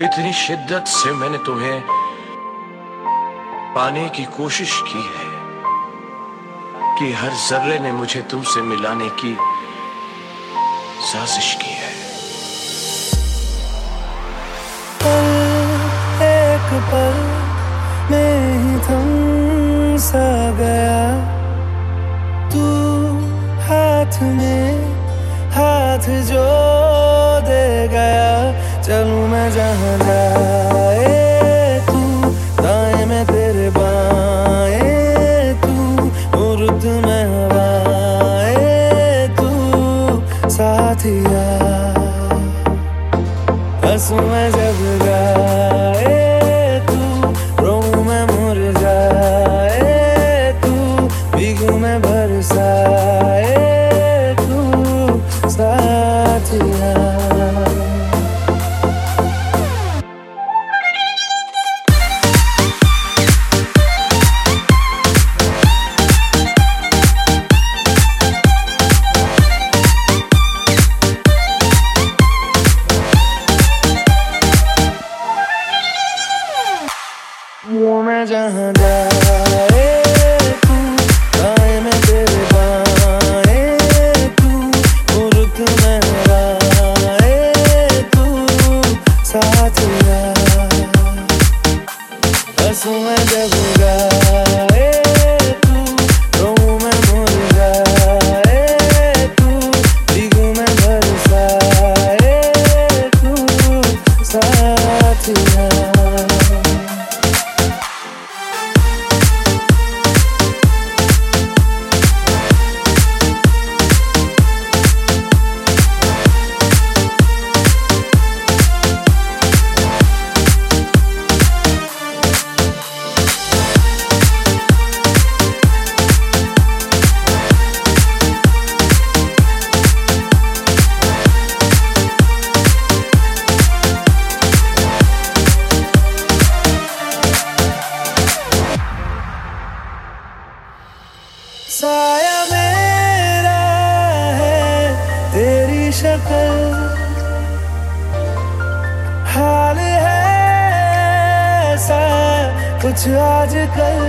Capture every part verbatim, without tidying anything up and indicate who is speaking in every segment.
Speaker 1: इतनी शिद्दत से मैंने तुम्हें पाने की कोशिश की है कि हर जर्रे ने मुझे तुमसे मिलाने की साजिश की है।
Speaker 2: पल एक पल में ही थम सा गया, तू हाथ में हाथ जो दे गया। चलूं मैं जहां जाए तू, दाएं में तेरे बाएं तू, उर्द में हवाएं तू साथिया। हंसूं मैं जब गाए तू, रोऊं मैं मुरझाए तू, भीगूं मैं बरसाए तू साथिया। वो मैं जहां जाए तू, दाएं में तेरे बाएं तू, उर्द में हवाएं तू साथिया। हंसूं मैं जब गाए तू, रोऊं मैं मुरझाए तू, भीगूं मैं बरसाए तू साथिया। साया मेरा है तेरी शक्ल, हाल है ऐसा कुछ आजकल।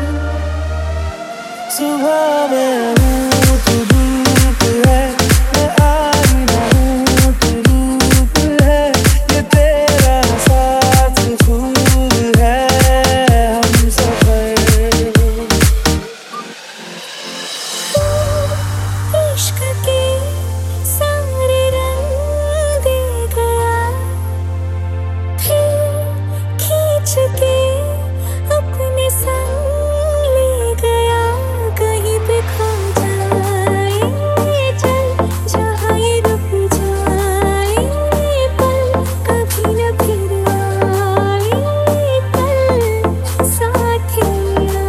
Speaker 2: सुबह में हूँ तू धूप है, मैं आईना हूँ तू रूप है, ये तेरा साथ फूल है हम सफर।
Speaker 3: इश्क के सारे रंग दे गया, फिर खींच के अपने संग ले गया। कहीं पे खो जाए चल, जहाँ ये रुक जाए पल, कभी न फिर आए पल साथिया।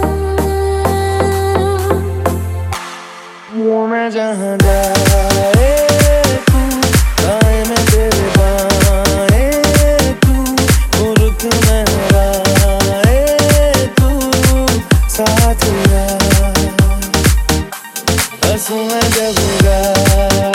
Speaker 2: वो मैं जहां जाए तू, दाएं में तेरे बाएं तू, उर्द में हवाएं तू साथिया। हंसूं मैं जब गाए